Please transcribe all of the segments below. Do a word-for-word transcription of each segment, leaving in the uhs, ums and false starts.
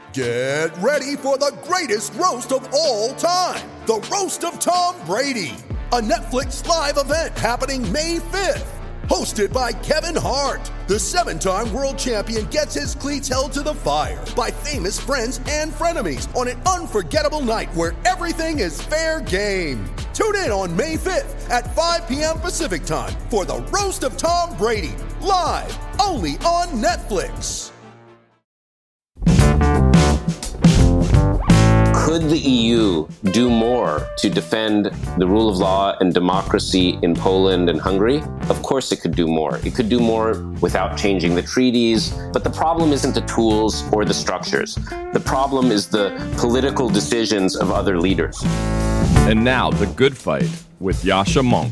Get ready for the greatest roast of all time, the Roast of Tom Brady, a Netflix live event happening May fifth. Hosted by Kevin Hart, the seven-time world champion gets his cleats held to the fire by famous friends and frenemies on an unforgettable night where everything is fair game. Tune in on May fifth at five p.m. Pacific time for the Roast of Tom Brady, live only on Netflix. Could the E U do more to defend the rule of law and democracy in Poland and Hungary? Of course it could do more. It could do more without changing the treaties. But the problem isn't the tools or the structures. The problem is the political decisions of other leaders. And now, The Good Fight with Yascha Mounk.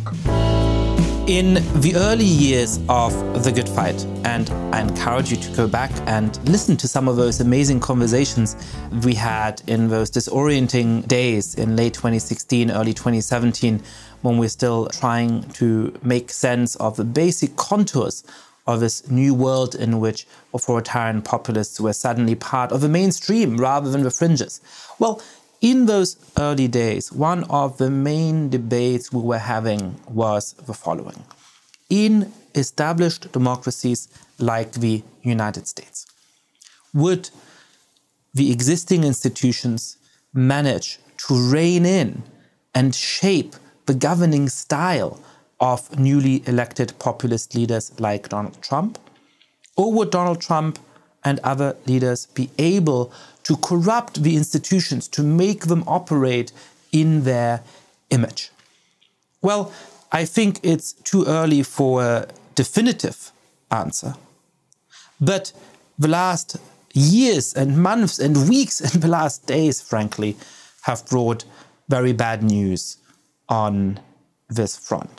In the early years of The Good Fight, and I encourage you to go back and listen to some of those amazing conversations we had in those disorienting days in late twenty sixteen, early twenty seventeen, when we're still trying to make sense of the basic contours of this new world in which authoritarian populists were suddenly part of the mainstream rather than the fringes. Well, in those early days, one of the main debates we were having was the following. In established democracies like the United States, would the existing institutions manage to rein in and shape the governing style of newly elected populist leaders like Donald Trump? Or would Donald Trump and other leaders be able to corrupt the institutions, to make them operate in their image? Well, I think it's too early for a definitive answer. But the last years and months and weeks and the last days, frankly, have brought very bad news on this front.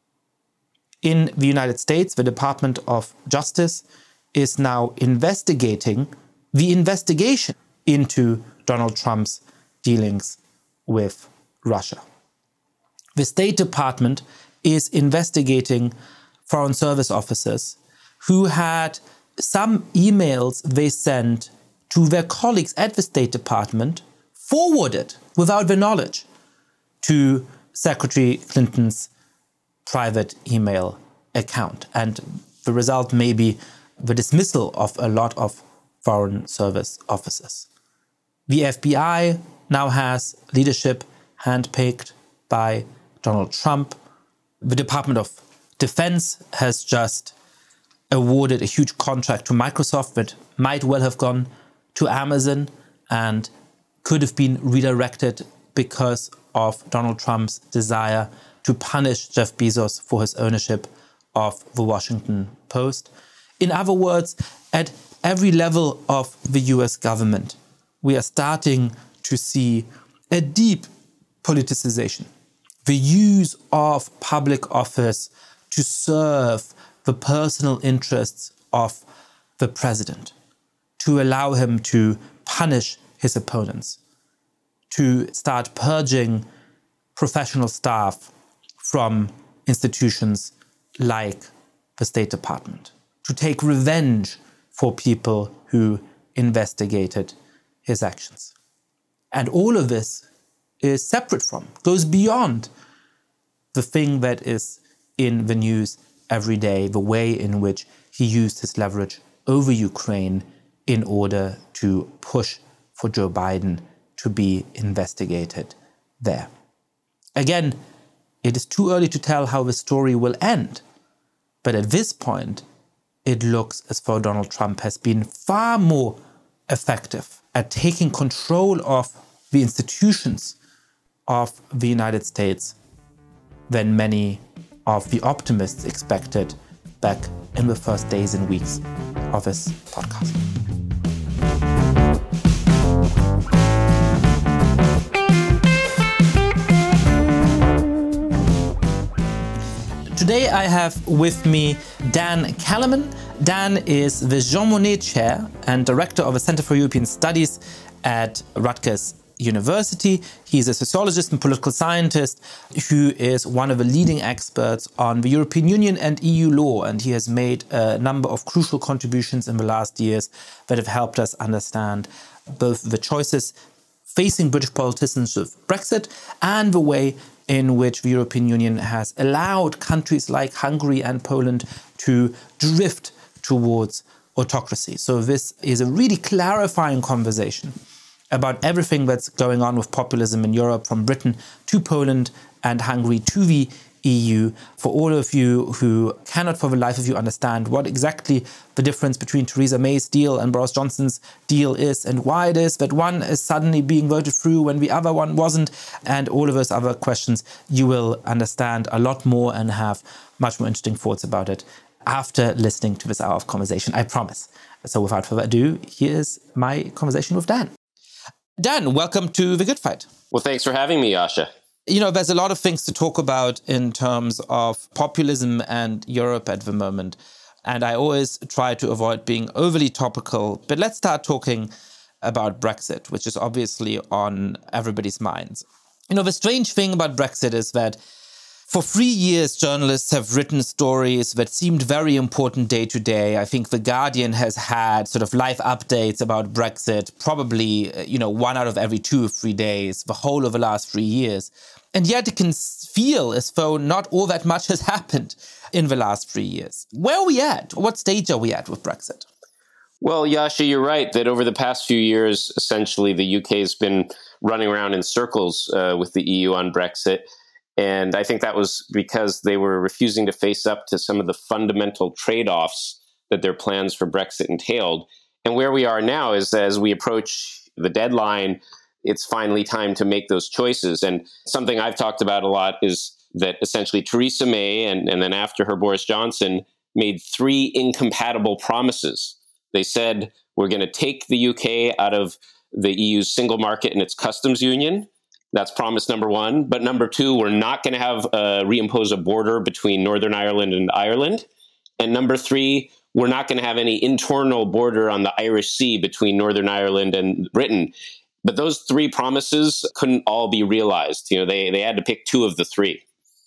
In the United States, the Department of Justice is now investigating the investigation into Donald Trump's dealings with Russia. The State Department is investigating Foreign Service officers who had some emails they sent to their colleagues at the State Department forwarded without their knowledge to Secretary Clinton's private email account. And the result may be the dismissal of a lot of Foreign Service officers. The F B I now has leadership handpicked by Donald Trump. The Department of Defense has just awarded a huge contract to Microsoft that might well have gone to Amazon and could have been redirected because of Donald Trump's desire to punish Jeff Bezos for his ownership of the Washington Post. In other words, at every level of the U S government, we are starting to see a deep politicization, the use of public office to serve the personal interests of the president, to allow him to punish his opponents, to start purging professional staff from institutions like the State Department, to take revenge for people who investigated his actions. And all of this is separate from, goes beyond the thing that is in the news every day, the way in which he used his leverage over Ukraine in order to push for Joe Biden to be investigated there. Again, it is too early to tell how the story will end, but at this point, it looks as though Donald Trump has been far more effective at taking control of the institutions of the United States than many of the optimists expected back in the first days and weeks of this podcast. Today I have with me Dan Kelemen. Dan is the Jean Monnet Chair and Director of the Center for European Studies at Rutgers University. He's a sociologist and political scientist who is one of the leading experts on the European Union and E U law. And he has made a number of crucial contributions in the last years that have helped us understand both the choices facing British politicians with Brexit and the way in which the European Union has allowed countries like Hungary and Poland to drift towards autocracy. So this is a really clarifying conversation about everything that's going on with populism in Europe, from Britain to Poland and Hungary to the E U. For all of you who cannot for the life of you understand what exactly the difference between Theresa May's deal and Boris Johnson's deal is, and why it is that one is suddenly being voted through when the other one wasn't, and all of those other questions, you will understand a lot more and have much more interesting thoughts about it after listening to this hour of conversation, I promise. So without further ado, here's my conversation with Dan. Dan, welcome to The Good Fight. Well, thanks for having me, Yasha. You know, there's a lot of things to talk about in terms of populism and Europe at the moment. And I always try to avoid being overly topical. But let's start talking about Brexit, which is obviously on everybody's minds. You know, the strange thing about Brexit is that for three years, journalists have written stories that seemed very important day to day. I think The Guardian has had sort of live updates about Brexit, probably, you know, one out of every two or three days, the whole of the last three years. And yet it can feel as though not all that much has happened in the last three years. Where are we at? What stage are we at with Brexit? Well, Yasha, you're right that over the past few years, essentially, the U K has been running around in circles uh, with the E U on Brexit. And I think that was because they were refusing to face up to some of the fundamental trade-offs that their plans for Brexit entailed. And where we are now is, as we approach the deadline, it's finally time to make those choices. And something I've talked about a lot is that essentially Theresa May, and, and then after her Boris Johnson, made three incompatible promises. They said, we're going to take the U K out of the E U's single market and its customs union. That's promise number one. But number two, we're not going to have uh, reimpose a border between Northern Ireland and Ireland. And number three, we're not going to have any internal border on the Irish Sea between Northern Ireland and Britain. But those three promises couldn't all be realized. You know, they, they had to pick two of the three.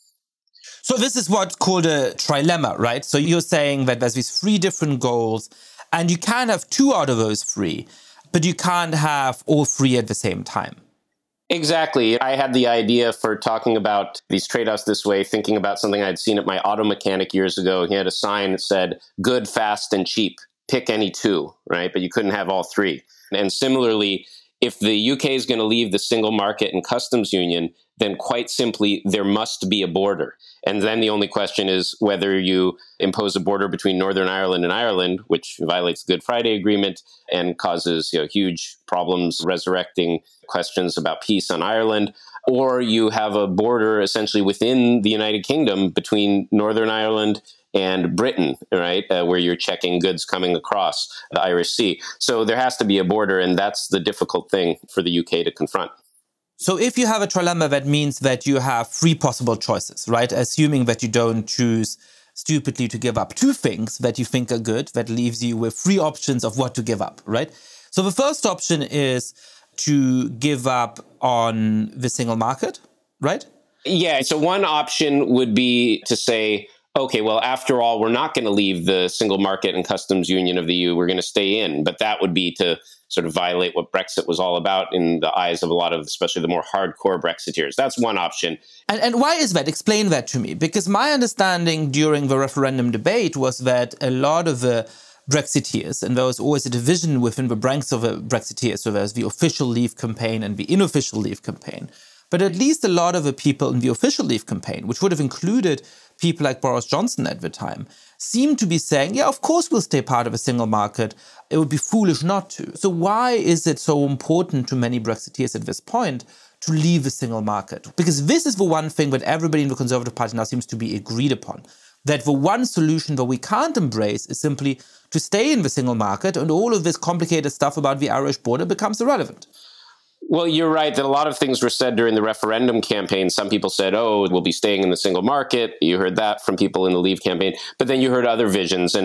So this is what's called a trilemma, right? So you're saying that there's these three different goals, and you can have two out of those three, but you can't have all three at the same time. Exactly. I had the idea for talking about these trade-offs this way, thinking about something I'd seen at my auto mechanic years ago. He had a sign that said, good, fast, and cheap. Pick any two, right? But you couldn't have all three. And similarly, if the U K is going to leave the single market and customs union, then quite simply, there must be a border. And then the only question is whether you impose a border between Northern Ireland and Ireland, which violates the Good Friday Agreement and causes, you know, huge problems, resurrecting questions about peace on Ireland, or you have a border essentially within the United Kingdom between Northern Ireland and Britain, right, uh, where you're checking goods coming across the Irish Sea. So there has to be a border, and that's the difficult thing for the U K to confront. So if you have a trilemma, that means that you have three possible choices, right? Assuming that you don't choose stupidly to give up two things that you think are good, that leaves you with three options of what to give up, right? So the first option is to give up on the single market, right? Yeah, so one option would be to say, okay, well, after all, we're not going to leave the single market and customs union of the E U. We're going to stay in. But that would be to sort of violate what Brexit was all about in the eyes of a lot of, especially the more hardcore Brexiteers. That's one option. And, and why is that? Explain that to me. Because my understanding during the referendum debate was that a lot of the Brexiteers, and there was always a division within the ranks of the Brexiteers, so there's the official Leave campaign and the unofficial Leave campaign. But at least a lot of the people in the official Leave campaign, which would have included people like Boris Johnson at the time, seemed to be saying, yeah, of course we'll stay part of a single market. It would be foolish not to. So why is it so important to many Brexiteers at this point to leave the single market? Because this is the one thing that everybody in the Conservative Party now seems to be agreed upon, that the one solution that we can't embrace is simply to stay in the single market, and all of this complicated stuff about the Irish border becomes irrelevant. Well, you're right that a lot of things were said during the referendum campaign. Some people said, oh, we'll be staying in the single market. You heard that from people in the Leave campaign. But then you heard other visions. And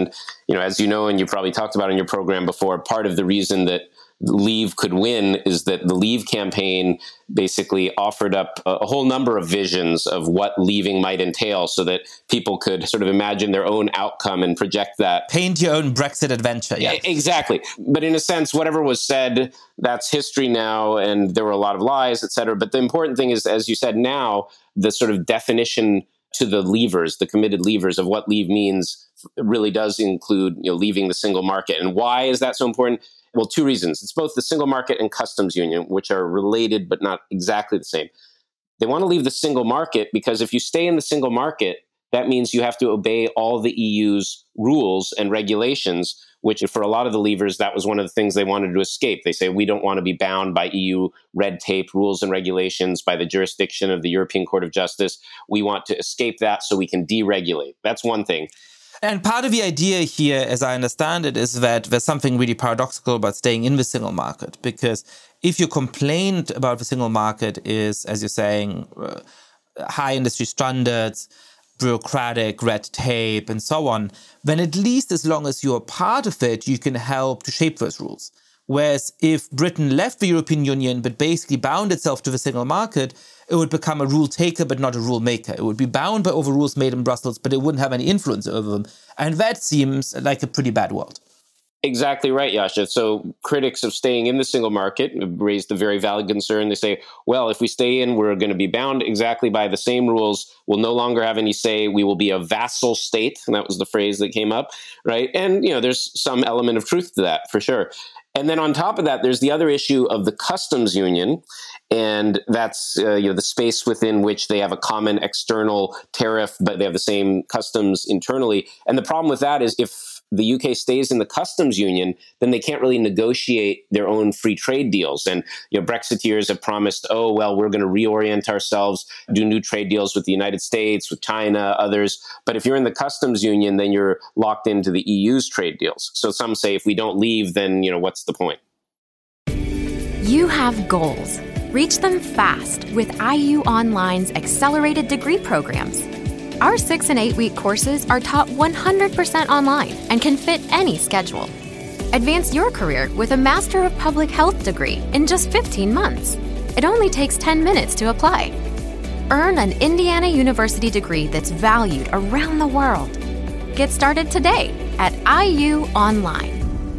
you know, as you know, and you probably talked about in your program before, part of the reason that Leave could win is that the Leave campaign basically offered up a, a whole number of visions of what leaving might entail so that people could sort of imagine their own outcome and project that. Paint your own Brexit adventure. Yeah, exactly. But in a sense, whatever was said, that's history now, and there were a lot of lies, et cetera. But the important thing is, as you said, now the sort of definition to the leavers, the committed leavers of what leave means really does include, you know, leaving the single market. And why is that so important? Well, two reasons. It's both the single market and customs union, which are related but not exactly the same. They want to leave the single market because if you stay in the single market, that means you have to obey all the E U's rules and regulations, which for a lot of the leavers, that was one of the things they wanted to escape. They say, we don't want to be bound by E U red tape, rules and regulations, by the jurisdiction of the European Court of Justice. We want to escape that so we can deregulate. That's one thing. And part of the idea here, as I understand it, is that there's something really paradoxical about staying in the single market. Because if your complaint about the single market is, as you're saying, uh, high industry standards, bureaucratic red tape, and so on, then at least as long as you're part of it, you can help to shape those rules. Whereas if Britain left the European Union but basically bound itself to the single market, it would become a rule taker but not a rule maker. It would be bound by all the rules made in Brussels, but it wouldn't have any influence over them. And that seems like a pretty bad world. Exactly right, Yascha. So critics of staying in the single market raised a very valid concern. They say, well, if we stay in, we're going to be bound exactly by the same rules. We'll no longer have any say. We will be a vassal state. And that was the phrase that came up, right? And, you know, there's some element of truth to that, for sure. And then on top of that, there's the other issue of the customs union. And that's uh, you know the space within which they have a common external tariff, but they have the same customs internally. And the problem with that is if the U K stays in the customs union, then they can't really negotiate their own free trade deals. And you know, Brexiteers have promised, oh, well, we're going to reorient ourselves, do new trade deals with the United States, with China, others. But if you're in the customs union, then you're locked into the E U's trade deals. So some say if we don't leave, then you know what's the point? You have goals. Reach them fast with I U Online's accelerated degree programs. Our six and eight week courses are taught one hundred percent online and can fit any schedule. Advance your career with a Master of Public Health degree in just fifteen months. It only takes ten minutes to apply. Earn an Indiana University degree that's valued around the world. Get started today at I U Online.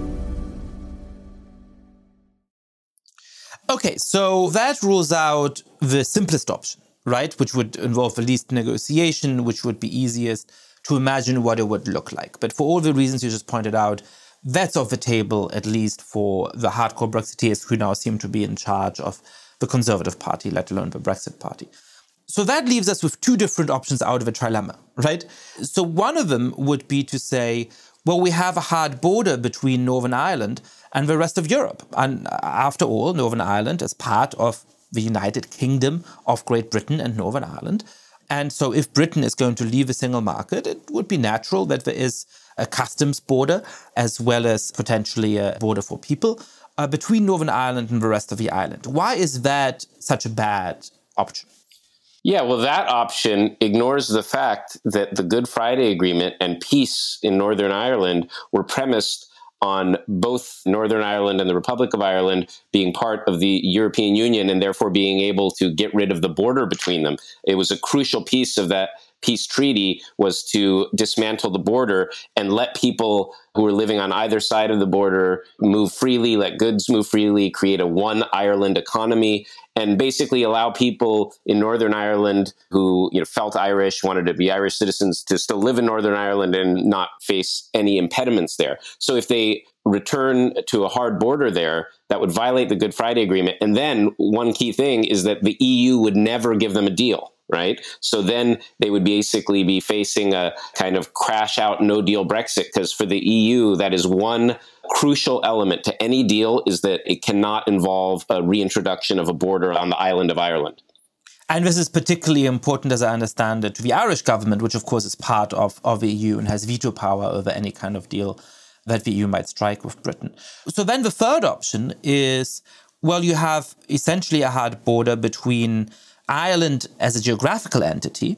Okay, so that rules out the simplest option, right? Which would involve the least negotiation, which would be easiest to imagine what it would look like. But for all the reasons you just pointed out, that's off the table, at least for the hardcore Brexiteers who now seem to be in charge of the Conservative Party, let alone the Brexit Party. So that leaves us with two different options out of a trilemma, right? So one of them would be to say, well, we have a hard border between Northern Ireland and the rest of Europe. And after all, Northern Ireland is part of the United Kingdom of Great Britain and Northern Ireland. And so if Britain is going to leave the single market, it would be natural that there is a customs border as well as potentially a border for people uh, between Northern Ireland and the rest of the island. Why is that such a bad option? Yeah, well, that option ignores the fact that the Good Friday Agreement and peace in Northern Ireland were premised on both Northern Ireland and the Republic of Ireland being part of the European Union and therefore being able to get rid of the border between them. It was a crucial piece of that peace treaty was to dismantle the border and let people who were living on either side of the border move freely, let goods move freely, create a one Ireland economy, and basically allow people in Northern Ireland who you know, felt Irish, wanted to be Irish citizens, to still live in Northern Ireland and not face any impediments there. So if they return to a hard border there, that would violate the Good Friday Agreement. And then one key thing is that the E U would never give them a deal. Right. So then they would basically be facing a kind of crash out, no deal Brexit, because for the E U, that is one crucial element to any deal is that it cannot involve a reintroduction of a border on the island of Ireland. And this is particularly important, as I understand it, to the Irish government, which of course is part of, of the E U and has veto power over any kind of deal that the E U might strike with Britain. So then the third option is, well, you have essentially a hard border between Ireland as a geographical entity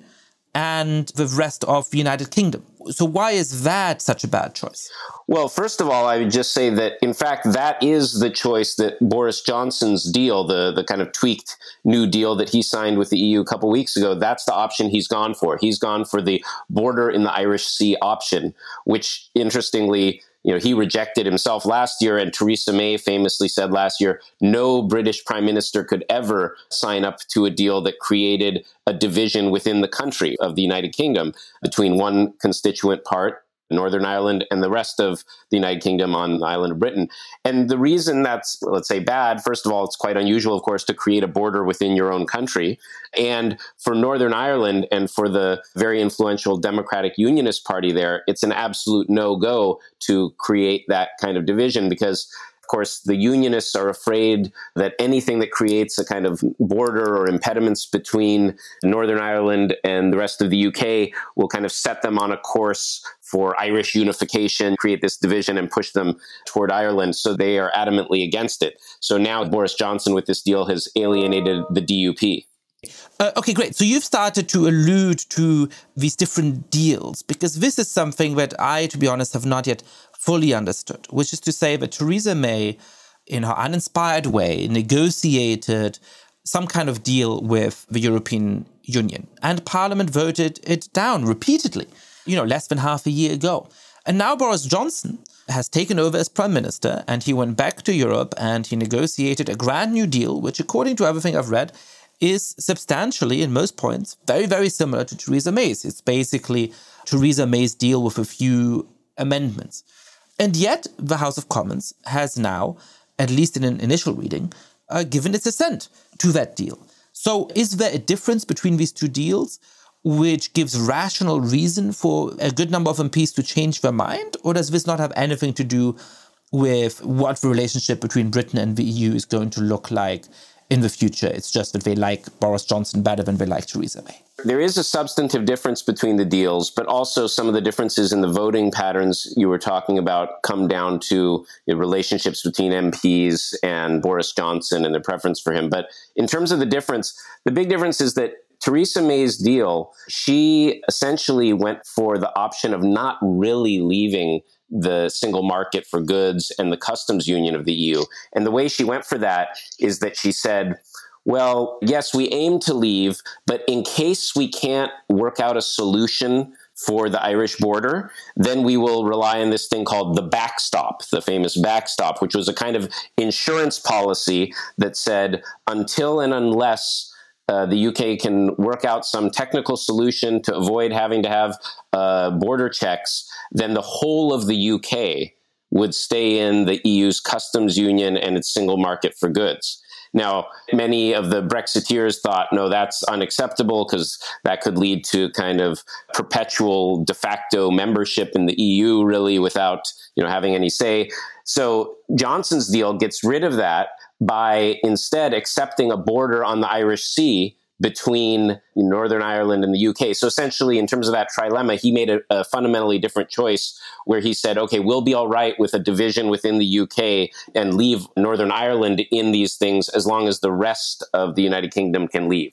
and the rest of the United Kingdom. So why is that such a bad choice? Well, first of all, I would just say that, in fact, that is the choice that Boris Johnson's deal, the, the kind of tweaked new deal that he signed with the E U a couple weeks ago, that's the option he's gone for. He's gone for the border in the Irish Sea option, which, interestingly, you know, he rejected himself last year, and Theresa May famously said last year, no British prime minister could ever sign up to a deal that created a division within the country of the United Kingdom between one constituent part, Northern Ireland, and the rest of the United Kingdom on the island of Britain. And the reason that's, let's say, bad, first of all, it's quite unusual, of course, to create a border within your own country. And for Northern Ireland and for the very influential Democratic Unionist Party there, it's an absolute no-go to create that kind of division because, of course, the Unionists are afraid that anything that creates a kind of border or impediments between Northern Ireland and the rest of the U K will kind of set them on a course for Irish unification, create this division and push them toward Ireland. So they are adamantly against it. So now Boris Johnson with this deal has alienated the D U P. Uh, okay, great. So you've started to allude to these different deals because this is something that I, to be honest, have not yet fully understood, which is to say that Theresa May, in her uninspired way, negotiated some kind of deal with the European Union. And Parliament voted it down repeatedly, you know, less than half a year ago. And now Boris Johnson has taken over as Prime Minister, and he went back to Europe and he negotiated a grand new deal, which, according to everything I've read, is substantially, in most points, very, very similar to Theresa May's. It's basically Theresa May's deal with a few amendments. And yet, the House of Commons has now, at least in an initial reading, uh, given its assent to that deal. So is there a difference between these two deals which gives rational reason for a good number of M Ps to change their mind? Or does this not have anything to do with what the relationship between Britain and the E U is going to look like in the future? It's just that they like Boris Johnson better than they like Theresa May. There is a substantive difference between the deals, but also some of the differences in the voting patterns you were talking about come down to the relationships between M Ps and Boris Johnson and their preference for him. But in terms of the difference, the big difference is that Theresa May's deal, she essentially went for the option of not really leaving the single market for goods and the customs union of the E U. And the way she went for that is that she said, well, yes, we aim to leave, but in case we can't work out a solution for the Irish border, then we will rely on this thing called the backstop, the famous backstop, which was a kind of insurance policy that said until and unless Uh, the U K can work out some technical solution to avoid having to have uh, border checks, then the whole of the U K would stay in the E U's customs union and its single market for goods. Now, many of the Brexiteers thought, no, that's unacceptable because that could lead to kind of perpetual de facto membership in the E U, really, without, you know, having any say. So Johnson's deal gets rid of that by instead accepting a border on the Irish Sea between Northern Ireland and the U K. So essentially, in terms of that trilemma, he made a, a fundamentally different choice where he said, okay, we'll be all right with a division within the U K and leave Northern Ireland in these things as long as the rest of the United Kingdom can leave.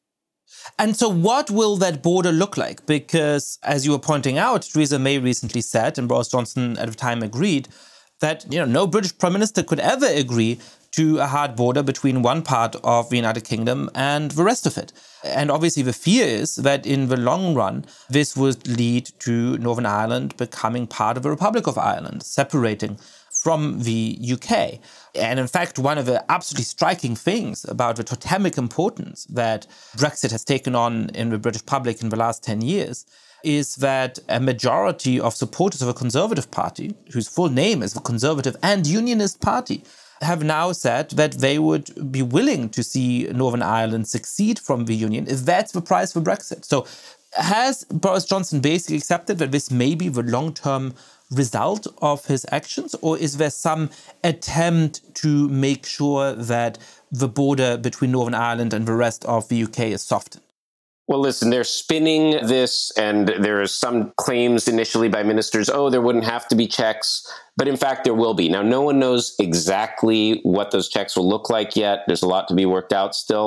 And so what will that border look like? Because, as you were pointing out, Theresa May recently said, and Boris Johnson at the time agreed, that, you know, no British Prime Minister could ever agree to a hard border between one part of the United Kingdom and the rest of it. And obviously the fear is that in the long run, this would lead to Northern Ireland becoming part of the Republic of Ireland, separating from the U K. And in fact, one of the absolutely striking things about the totemic importance that Brexit has taken on in the British public in the last ten years is that a majority of supporters of a Conservative Party, whose full name is the Conservative and Unionist Party, have now said that they would be willing to see Northern Ireland succeed from the Union if that's the price for Brexit. So has Boris Johnson basically accepted that this may be the long-term result of his actions, or is there some attempt to make sure that the border between Northern Ireland and the rest of the U K is softened? Well, listen, they're spinning this, and there are some claims initially by ministers, oh, there wouldn't have to be checks. But in fact, there will be. Now, no one knows exactly what those checks will look like yet. There's a lot to be worked out still.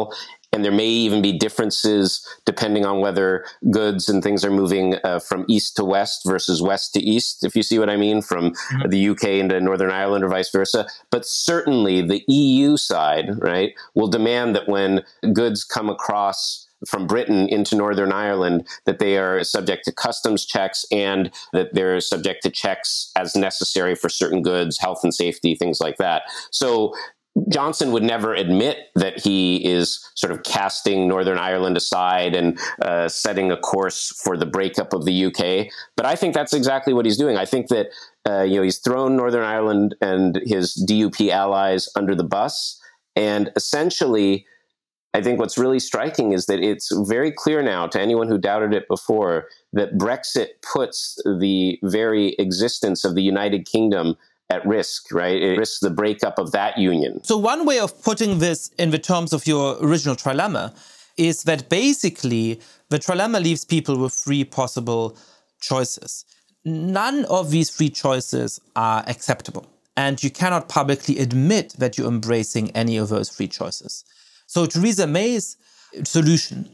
And there may even be differences depending on whether goods and things are moving uh, from east to west versus west to east, if you see what I mean, from mm-hmm. the U K into Northern Ireland or vice versa. But certainly the E U side, right, will demand that when goods come across from Britain into Northern Ireland, that they are subject to customs checks and that they're subject to checks as necessary for certain goods, health and safety, things like that. So Johnson would never admit that he is sort of casting Northern Ireland aside and uh, setting a course for the breakup of the U K. But I think that's exactly what he's doing. I think that uh, you know he's thrown Northern Ireland and his D U P allies under the bus. And essentially, I think what's really striking is that it's very clear now to anyone who doubted it before that Brexit puts the very existence of the United Kingdom at risk, right? It risks the breakup of that union. So one way of putting this in the terms of your original trilemma is that basically the trilemma leaves people with three possible choices. None of these three choices are acceptable, and you cannot publicly admit that you're embracing any of those three choices. So Theresa May's solution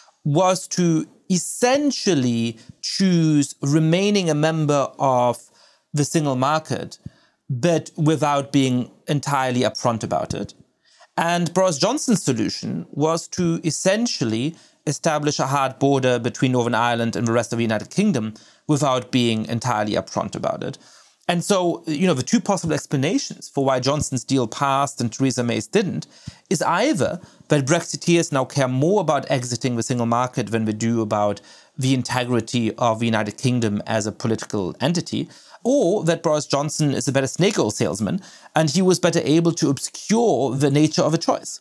was to essentially choose remaining a member of the single market, but without being entirely upfront about it. And Boris Johnson's solution was to essentially establish a hard border between Northern Ireland and the rest of the United Kingdom without being entirely upfront about it. And so, you know, the two possible explanations for why Johnson's deal passed and Theresa May's didn't is either that Brexiteers now care more about exiting the single market than they do about the integrity of the United Kingdom as a political entity, or that Boris Johnson is a better snake oil salesman and he was better able to obscure the nature of a choice.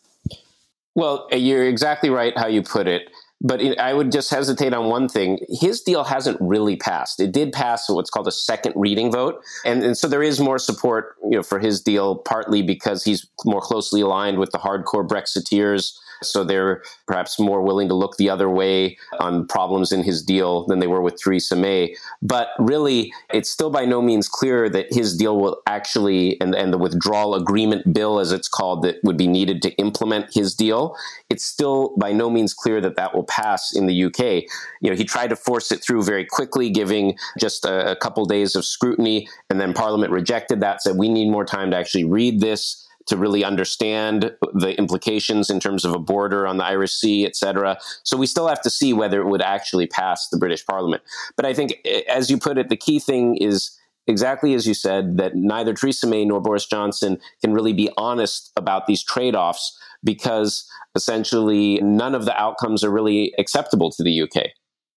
Well, you're exactly right how you put it. But I would just hesitate on one thing. His deal hasn't really passed. It did pass what's called a second reading vote. And, and so there is more support, you know, for his deal, partly because he's more closely aligned with the hardcore Brexiteers. So they're perhaps more willing to look the other way on problems in his deal than they were with Theresa May. But really, it's still by no means clear that his deal will actually, and, and the withdrawal agreement bill, as it's called, that would be needed to implement his deal, it's still by no means clear that that will pass in the U K. You know, he tried to force it through very quickly, giving just a, a couple days of scrutiny, and then Parliament rejected that, said we need more time to actually read this, to really understand the implications in terms of a border on the Irish Sea, et cetera. So we still have to see whether it would actually pass the British Parliament. But I think, as you put it, the key thing is exactly as you said, that neither Theresa May nor Boris Johnson can really be honest about these trade-offs because essentially none of the outcomes are really acceptable to the U K.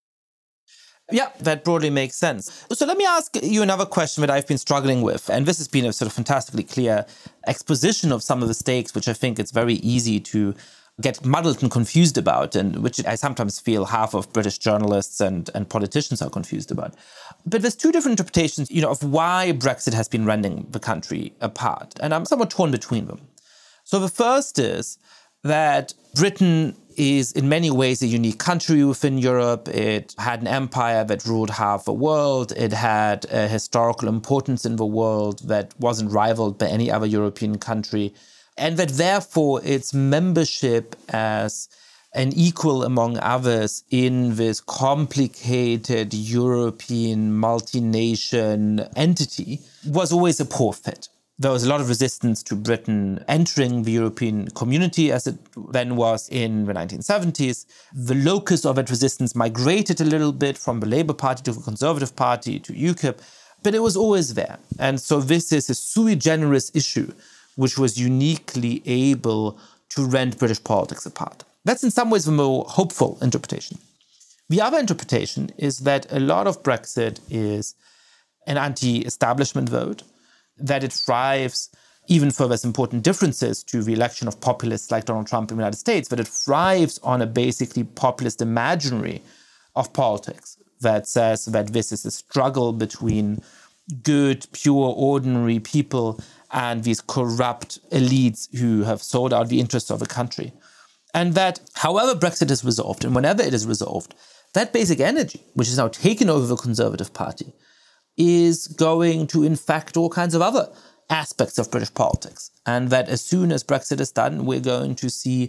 Yeah, that broadly makes sense. So let me ask you another question that I've been struggling with. And this has been a sort of fantastically clear exposition of some of the stakes, which I think it's very easy to get muddled and confused about, and which I sometimes feel half of British journalists and, and politicians are confused about. But there's two different interpretations, you know, of why Brexit has been rending the country apart. And I'm somewhat torn between them. So the first is that Britain is in many ways a unique country within Europe. It had an empire that ruled half the world. It had a historical importance in the world that wasn't rivaled by any other European country. And that therefore its membership as an equal among others in this complicated European multi-nation entity was always a poor fit. There was a lot of resistance to Britain entering the European community as it then was in the nineteen seventies. The locus of that resistance migrated a little bit from the Labour Party to the Conservative Party to UKIP, but it was always there. And so this is a sui generis issue which was uniquely able to rend British politics apart. That's in some ways the more hopeful interpretation. The other interpretation is that a lot of Brexit is an anti-establishment vote, that it thrives, even for those important differences to the election of populists like Donald Trump in the United States, that it thrives on a basically populist imaginary of politics that says that this is a struggle between good, pure, ordinary people and these corrupt elites who have sold out the interests of the country. And that however Brexit is resolved, and whenever it is resolved, that basic energy, which is now taken over the Conservative Party, is going to infect all kinds of other aspects of British politics. And that as soon as Brexit is done, we're going to see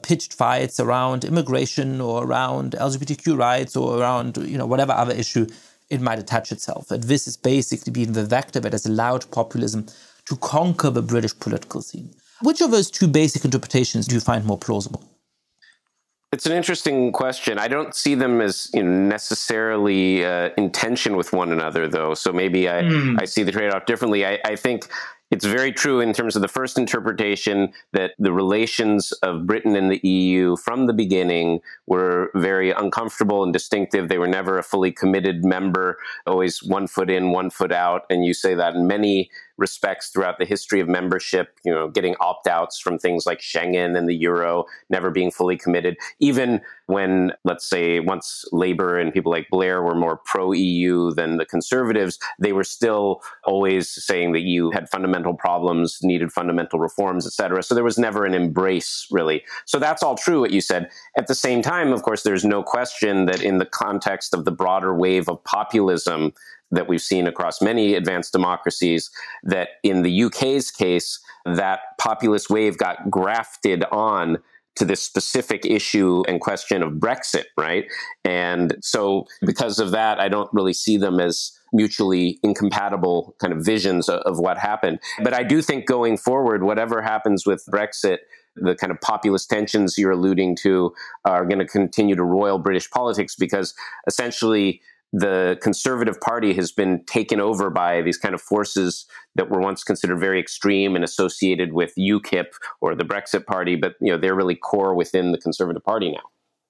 pitched fights around immigration or around L G B T Q rights or around, you know, whatever other issue it might attach itself. And this has basically been the vector that has allowed populism to conquer the British political scene. Which of those two basic interpretations do you find more plausible? It's an interesting question. I don't see them as, you know, necessarily uh, in tension with one another, though. So maybe I, mm. I see the trade-off differently. I, I think it's very true in terms of the first interpretation that the relations of Britain and the E U from the beginning were very uncomfortable and distinctive. They were never a fully committed member, always one foot in, one foot out. And you say that in many respects throughout the history of membership, you know, getting opt-outs from things like Schengen and the Euro, never being fully committed. Even when, let's say, once Labour and people like Blair were more pro-E U than the Conservatives, they were still always saying the E U had fundamental problems, needed fundamental reforms, et cetera. So there was never an embrace, really. So that's all true, what you said. At the same time, of course, there's no question that in the context of the broader wave of populism that we've seen across many advanced democracies, that in the U K's case, that populist wave got grafted on to this specific issue and question of Brexit, right? And so because of that, I don't really see them as mutually incompatible kind of visions of, of what happened. But I do think going forward, whatever happens with Brexit, the kind of populist tensions you're alluding to are going to continue to roil British politics, because essentially the Conservative Party has been taken over by these kind of forces that were once considered very extreme and associated with UKIP or the Brexit Party, but you know they're really core within the Conservative Party now.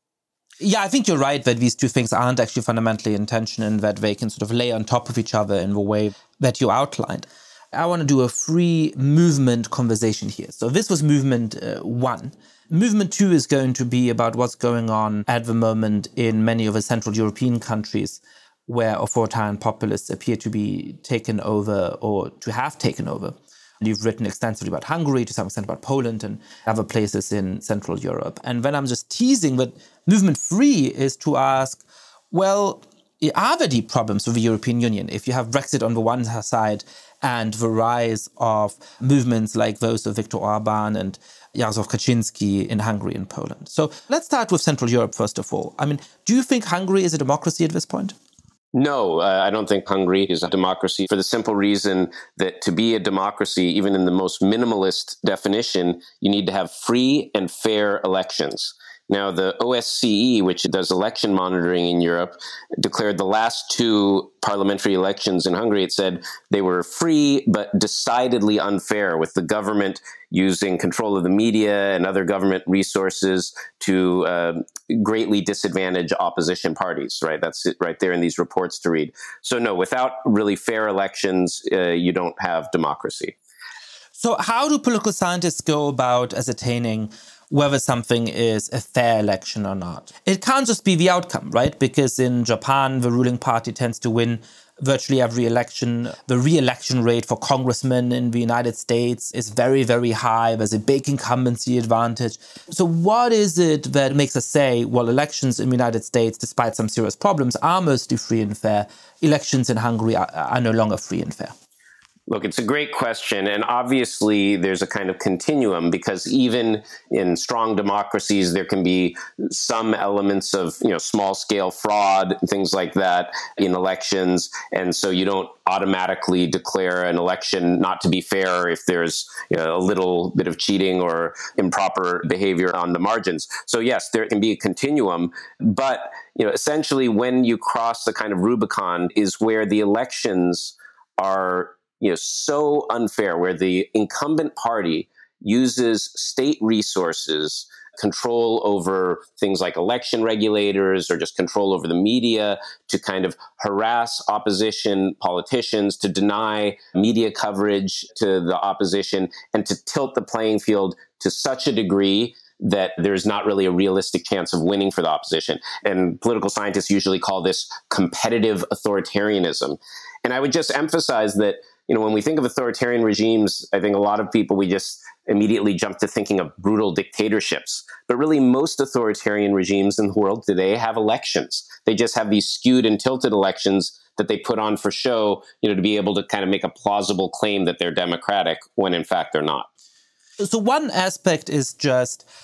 Yeah, I think you're right that these two things aren't actually fundamentally in tension and that they can sort of lay on top of each other in the way that you outlined. I want to do a free movement conversation here. So this was movement uh, one. Movement two is going to be about what's going on at the moment in many of the Central European countries where authoritarian populists appear to be taken over or to have taken over. You've written extensively about Hungary, to some extent about Poland and other places in Central Europe. And then I'm just teasing that movement three is to ask, well, are there deep problems with the European Union? If you have Brexit on the one side and the rise of movements like those of Viktor Orban and Jarosław Kaczynski in Hungary and Poland. So let's start with Central Europe, first of all. I mean, do you think Hungary is a democracy at this point? No, uh, I don't think Hungary is a democracy, for the simple reason that to be a democracy, even in the most minimalist definition, you need to have free and fair elections. Now, the O S C E, which does election monitoring in Europe, declared the last two parliamentary elections in Hungary. It said they were free, but decidedly unfair, with the government using control of the media and other government resources to uh, greatly disadvantage opposition parties, right? That's it right there in these reports to read. So no, without really fair elections, uh, you don't have democracy. So how do political scientists go about ascertaining whether something is a fair election or not? It can't just be the outcome, right? Because in Japan, the ruling party tends to win virtually every election. The re-election rate for congressmen in the United States is very, very high. There's a big incumbency advantage. So what is it that makes us say, well, elections in the United States, despite some serious problems, are mostly free and fair? Elections in Hungary are, are no longer free and fair. Look, it's a great question. And obviously, there's a kind of continuum, because even in strong democracies, there can be some elements of, you know, small scale fraud, things like that in elections. And so you don't automatically declare an election not to be fair if there's, you know, a little bit of cheating or improper behavior on the margins. So yes, there can be a continuum. But, you know, essentially, when you cross the kind of Rubicon is where the elections are, you know, so unfair, where the incumbent party uses state resources, control over things like election regulators or just control over the media to kind of harass opposition politicians, to deny media coverage to the opposition, and to tilt the playing field to such a degree that there's not really a realistic chance of winning for the opposition. And political scientists usually call this competitive authoritarianism. And I would just emphasize that, you know, when we think of authoritarian regimes, I think a lot of people, we just immediately jump to thinking of brutal dictatorships. But really, most authoritarian regimes in the world today have elections. They just have these skewed and tilted elections that they put on for show, you know, to be able to kind of make a plausible claim that they're democratic when in fact they're not. So one aspect is just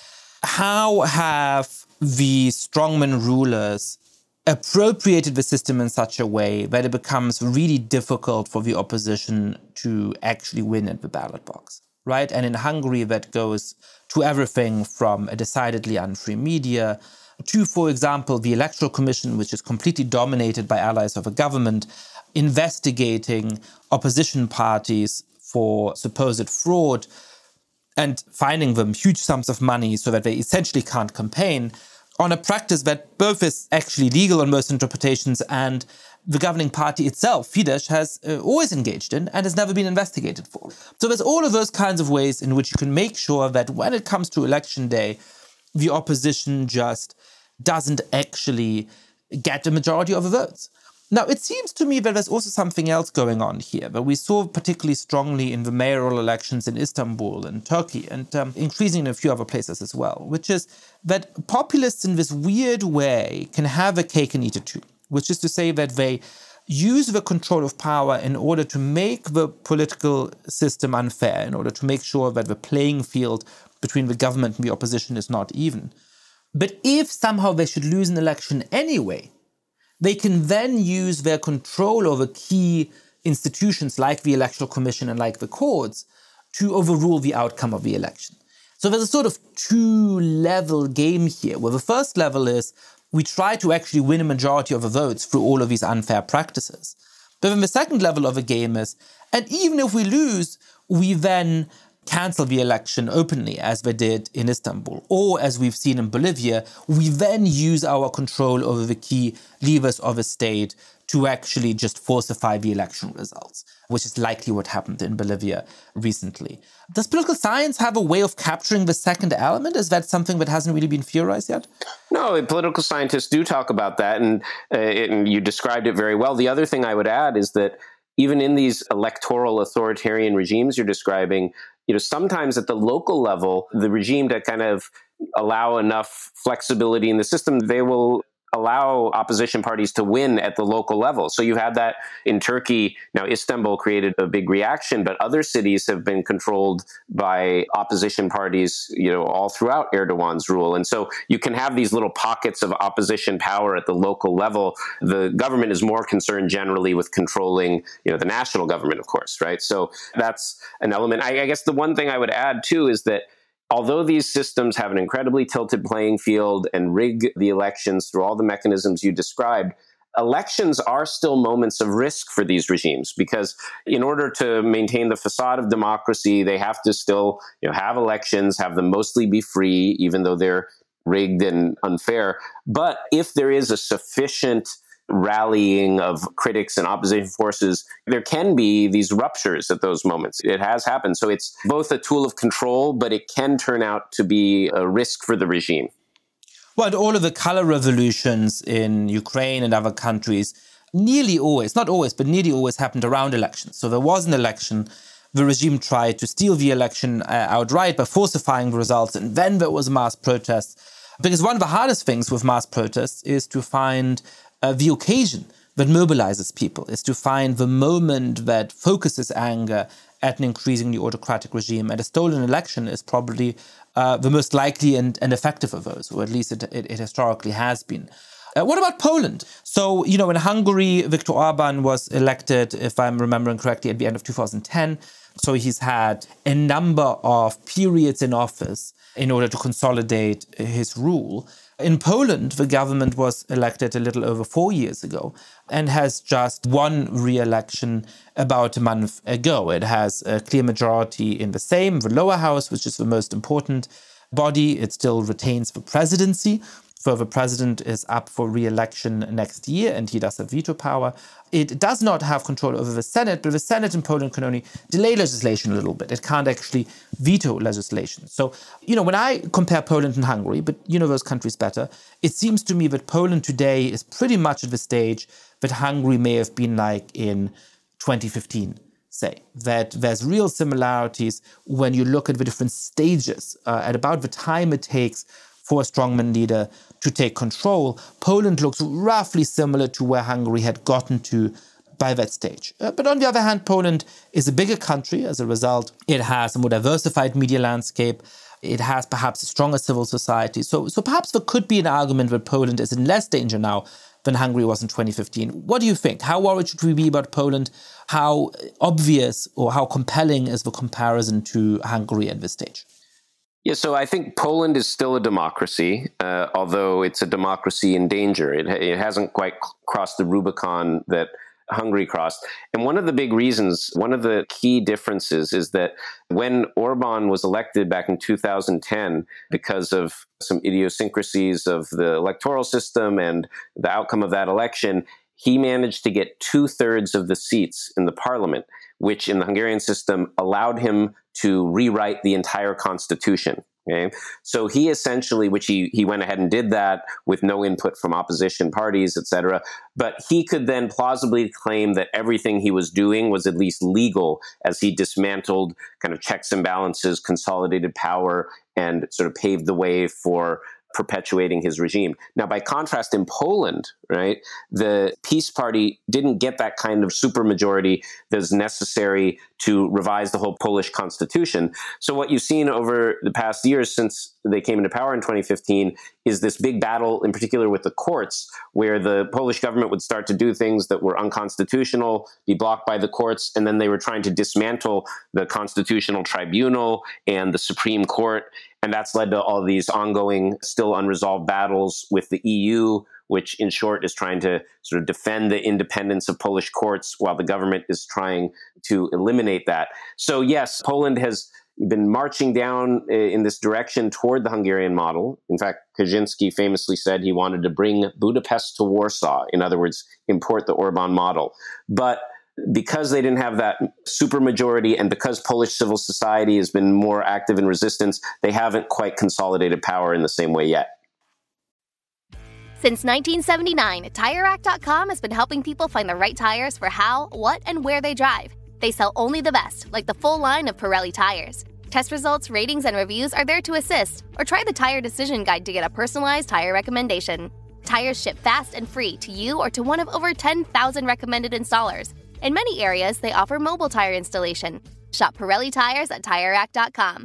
how have the strongman rulers appropriated the system in such a way that it becomes really difficult for the opposition to actually win at the ballot box, right? And in Hungary, that goes to everything from a decidedly unfree media to, for example, the Electoral Commission, which is completely dominated by allies of a government, investigating opposition parties for supposed fraud and finding them huge sums of money so that they essentially can't campaign, on a practice that both is actually legal on most interpretations and the governing party itself, Fidesz, has uh, always engaged in and has never been investigated for. So there's all of those kinds of ways in which you can make sure that when it comes to election day, the opposition just doesn't actually get a majority of the votes. Now, it seems to me that there's also something else going on here that we saw particularly strongly in the mayoral elections in Istanbul and Turkey and um, increasingly in a few other places as well, which is that populists in this weird way can have a cake and eat it too, which is to say that they use the control of power in order to make the political system unfair, in order to make sure that the playing field between the government and the opposition is not even. But if somehow they should lose an election anyway, they can then use their control over key institutions like the Electoral Commission and like the courts to overrule the outcome of the election. So there's a sort of two-level game here, where the first level is we try to actually win a majority of the votes through all of these unfair practices. But then the second level of the game is, and even if we lose, we then cancel the election openly, as they did in Istanbul. Or, as we've seen in Bolivia, we then use our control over the key levers of a state to actually just falsify the election results, which is likely what happened in Bolivia recently. Does political science have a way of capturing the second element? Is that something that hasn't really been theorized yet? No, political scientists do talk about that, and, uh, and you described it very well. The other thing I would add is that even in these electoral authoritarian regimes you're describing, you know, sometimes at the local level, the regime to kind of allow enough flexibility in the system, they will allow opposition parties to win at the local level. So you have that in Turkey. Now, Istanbul created a big reaction, but other cities have been controlled by opposition parties, you know, all throughout Erdogan's rule. And so you can have these little pockets of opposition power at the local level. The government is more concerned generally with controlling, you know, the national government, of course, right? So that's an element. I, I guess the one thing I would add, too, is that although these systems have an incredibly tilted playing field and rig the elections through all the mechanisms you described, elections are still moments of risk for these regimes, because in order to maintain the facade of democracy, they have to still, you know, have elections, have them mostly be free, even though they're rigged and unfair. But if there is a sufficient rallying of critics and opposition forces, there can be these ruptures at those moments. It has happened. So it's both a tool of control, but it can turn out to be a risk for the regime. Well, all of the color revolutions in Ukraine and other countries nearly always, not always, but nearly always happened around elections. So there was an election, the regime tried to steal the election uh, outright by falsifying the results, and then there was mass protests. Because one of the hardest things with mass protests is to find Uh, the occasion that mobilizes people, is to find the moment that focuses anger at an increasingly autocratic regime. And a stolen election is probably uh, the most likely and, and effective of those, or at least it, it, it historically has been. Uh, what about Poland? So, you know, in Hungary, Viktor Orban was elected, if I'm remembering correctly, at the end of two thousand ten. So he's had a number of periods in office in order to consolidate his rule. In Poland, the government was elected a little over four years ago and has just won re-election about a month ago. It has a clear majority in the Sejm, the lower house, which is the most important body. It still retains the presidency. So the president is up for re-election next year, and he does have veto power. It does not have control over the Senate, but the Senate in Poland can only delay legislation a little bit. It can't actually veto legislation. So, you know, when I compare Poland and Hungary, but you know those countries better, it seems to me that Poland today is pretty much at the stage that Hungary may have been like in twenty fifteen, say. That there's real similarities when you look at the different stages, uh, at about the time it takes for a strongman leader to take control. Poland looks roughly similar to where Hungary had gotten to by that stage. Uh, but on the other hand, Poland is a bigger country. As a result, it has a more diversified media landscape. It has perhaps a stronger civil society. So, so perhaps there could be an argument that Poland is in less danger now than Hungary was in twenty fifteen. What do you think? How worried should we be about Poland? How obvious or how compelling is the comparison to Hungary at this stage? Yeah, so I think Poland is still a democracy, uh, although it's a democracy in danger. It, it hasn't quite crossed the Rubicon that Hungary crossed. And one of the big reasons, one of the key differences is that when Orban was elected back in two thousand ten, because of some idiosyncrasies of the electoral system and the outcome of that election, he managed to get two-thirds of the seats in the parliament, which in the Hungarian system allowed him to rewrite the entire constitution. Okay? So he essentially, which he, he went ahead and did that with no input from opposition parties, et cetera. But he could then plausibly claim that everything he was doing was at least legal as he dismantled kind of checks and balances, consolidated power, and sort of paved the way for perpetuating his regime. Now, by contrast, in Poland, right, the Peace Party didn't get that kind of supermajority that's necessary to revise the whole Polish constitution. So what you've seen over the past years since they came into power in twenty fifteen is this big battle, in particular with the courts, where the Polish government would start to do things that were unconstitutional, be blocked by the courts, and then they were trying to dismantle the Constitutional Tribunal and the Supreme Court. And that's led to all these ongoing, still unresolved battles with the E U, which in short is trying to sort of defend the independence of Polish courts while the government is trying to eliminate that. So yes, Poland has been marching down in this direction toward the Hungarian model. In fact, Kaczynski famously said he wanted to bring Budapest to Warsaw. In other words, import the Orban model. But because they didn't have that supermajority and because Polish civil society has been more active in resistance, they haven't quite consolidated power in the same way yet. Since nineteen seventy-nine, Tire Rack dot com has been helping people find the right tires for how, what, and where they drive. They sell only the best, like the full line of Pirelli tires. Test results, ratings, and reviews are there to assist. Or try the Tire Decision Guide to get a personalized tire recommendation. Tires ship fast and free to you or to one of over ten thousand recommended installers. In many areas, they offer mobile tire installation. Shop Pirelli tires at Tire Rack dot com.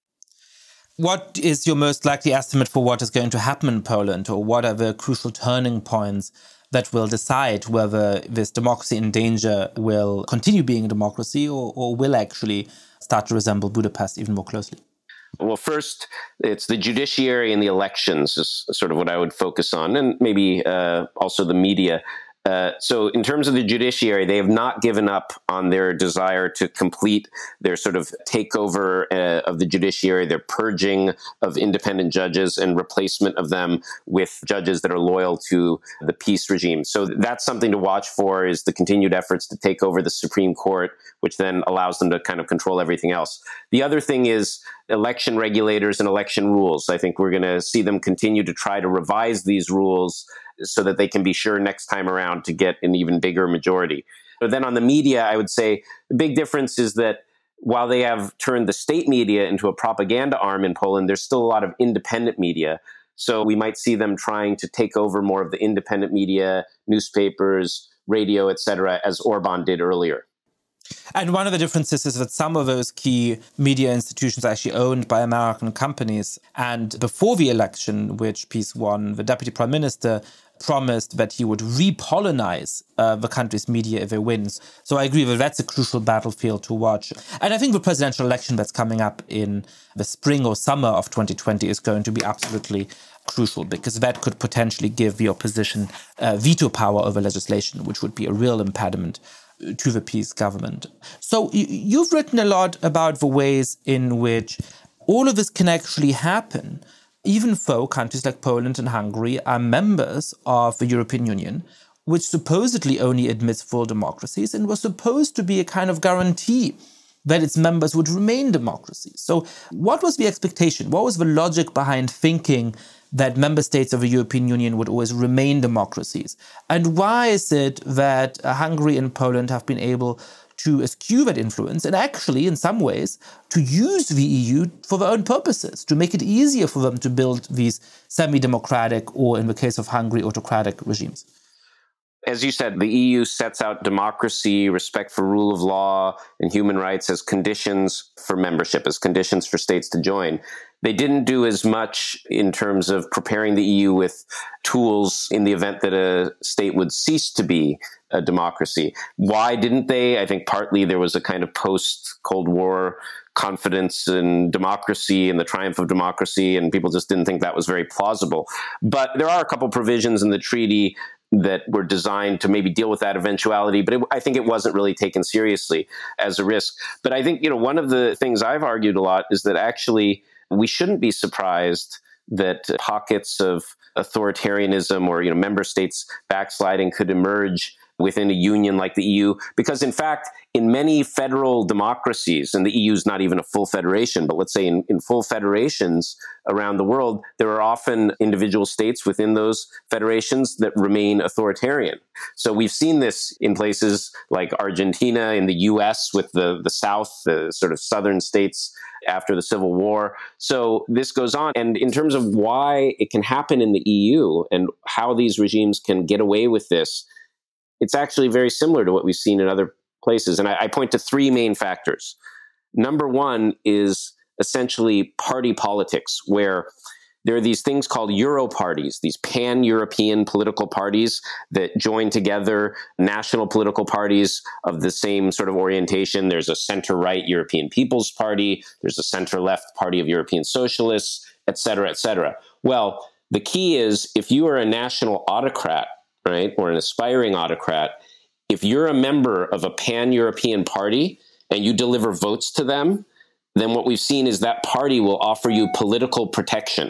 What is your most likely estimate for what is going to happen in Poland, or what are the crucial turning points that will decide whether this democracy in danger will continue being a democracy or, or will actually start to resemble Budapest even more closely? Well, first, it's the judiciary and the elections is sort of what I would focus on, and maybe uh, also the media. Uh, so in terms of the judiciary, they have not given up on their desire to complete their sort of takeover uh, of the judiciary, their purging of independent judges and replacement of them with judges that are loyal to the peace regime. So that's something to watch for, is the continued efforts to take over the Supreme Court, which then allows them to kind of control everything else. The other thing is election regulators and election rules. I think we're going to see them continue to try to revise these rules so that they can be sure next time around to get an even bigger majority. But then on the media, I would say the big difference is that while they have turned the state media into a propaganda arm in Poland, there's still a lot of independent media. So we might see them trying to take over more of the independent media, newspapers, radio, et cetera, as Orban did earlier. And one of the differences is that some of those key media institutions are actually owned by American companies. And before the election, which Peace won, the deputy prime minister promised that he would repolonize uh, the country's media if he wins. So I agree that that's a crucial battlefield to watch. And I think the presidential election that's coming up in the spring or summer of twenty twenty is going to be absolutely crucial, because that could potentially give the opposition uh, veto power over legislation, which would be a real impediment to the Peace government. So you've written a lot about the ways in which all of this can actually happen, even though countries like Poland and Hungary are members of the European Union, which supposedly only admits full democracies and was supposed to be a kind of guarantee that its members would remain democracies. So what was the expectation? What was the logic behind thinking that member states of the European Union would always remain democracies? And why is it that Hungary and Poland have been able to eschew that influence and actually, in some ways, to use the E U for their own purposes, to make it easier for them to build these semi-democratic or, in the case of Hungary, autocratic regimes? As you said, the E U sets out democracy, respect for rule of law, and human rights as conditions for membership, as conditions for states to join. They didn't do as much in terms of preparing the E U with tools in the event that a state would cease to be a democracy. Why didn't they? I think partly there was a kind of post-Cold War confidence in democracy and the triumph of democracy, and people just didn't think that was very plausible. But there are a couple provisions in the treaty that were designed to maybe deal with that eventuality, but it, I think it wasn't really taken seriously as a risk. But I think, you know, one of the things I've argued a lot is that actually we shouldn't be surprised that pockets of authoritarianism or, you know, member states backsliding could emerge within a union like the E U, because in fact, in many federal democracies, and the E U is not even a full federation, but let's say in, in full federations around the world, there are often individual states within those federations that remain authoritarian. So we've seen this in places like Argentina, in the U S with the, the South, the sort of southern states after the Civil War. So this goes on. And in terms of why it can happen in the E U and how these regimes can get away with this, it's actually very similar to what we've seen in other places. And I, I point to three main factors. Number one is essentially party politics, where there are these things called Euro parties, these pan-European political parties that join together national political parties of the same sort of orientation. There's a center-right European People's Party, there's a center-left Party of European Socialists, et cetera, et cetera. Well, the key is if you are a national autocrat, right, or an aspiring autocrat, if you're a member of a pan-European party and you deliver votes to them, then what we've seen is that party will offer you political protection.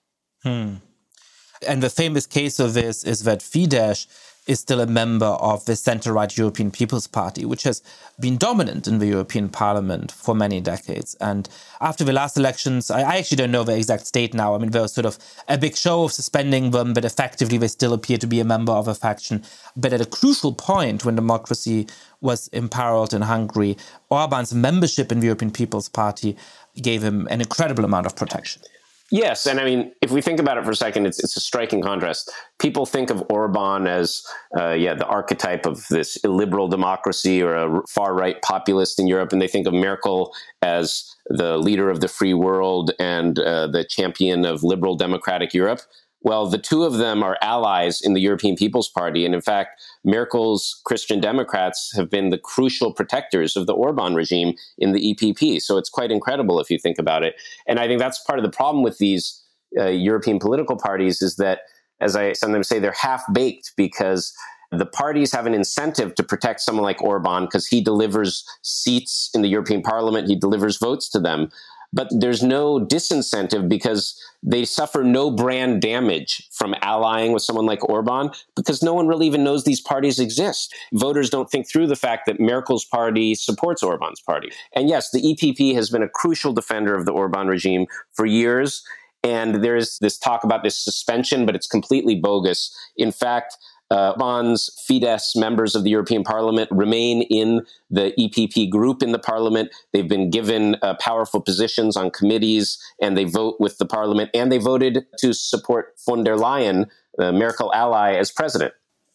Hmm. And the famous case of this is that Fidesz is still a member of the center-right European People's Party, which has been dominant in the European Parliament for many decades. And after the last elections, I, I actually don't know the exact state now. I mean, there was sort of a big show of suspending them, but effectively they still appear to be a member of a faction. But at a crucial point when democracy was imperiled in Hungary, Orban's membership in the European People's Party gave him an incredible amount of protection. Yes, and I mean, if we think about it for a second, it's it's a striking contrast. People think of Orban as, uh, yeah, the archetype of this illiberal democracy or a far-right populist in Europe, and they think of Merkel as the leader of the free world and uh, the champion of liberal democratic Europe. Well, the two of them are allies in the European People's Party. And in fact, Merkel's Christian Democrats have been the crucial protectors of the Orban regime in the E P P. So it's quite incredible if you think about it. And I think that's part of the problem with these uh, European political parties is that, as I sometimes say, they're half-baked because the parties have an incentive to protect someone like Orban because he delivers seats in the European Parliament, he delivers votes to them. But there's no disincentive because they suffer no brand damage from allying with someone like Orban because no one really even knows these parties exist. Voters don't think through the fact that Merkel's party supports Orban's party. And yes, the E P P has been a crucial defender of the Orban regime for years. And there's this talk about this suspension, but it's completely bogus. In fact, Uh, Orban's Fidesz members of the European Parliament remain in the E P P group in the Parliament. They've been given uh, powerful positions on committees, and they vote with the Parliament, and they voted to support von der Leyen, the Merkel ally, as president.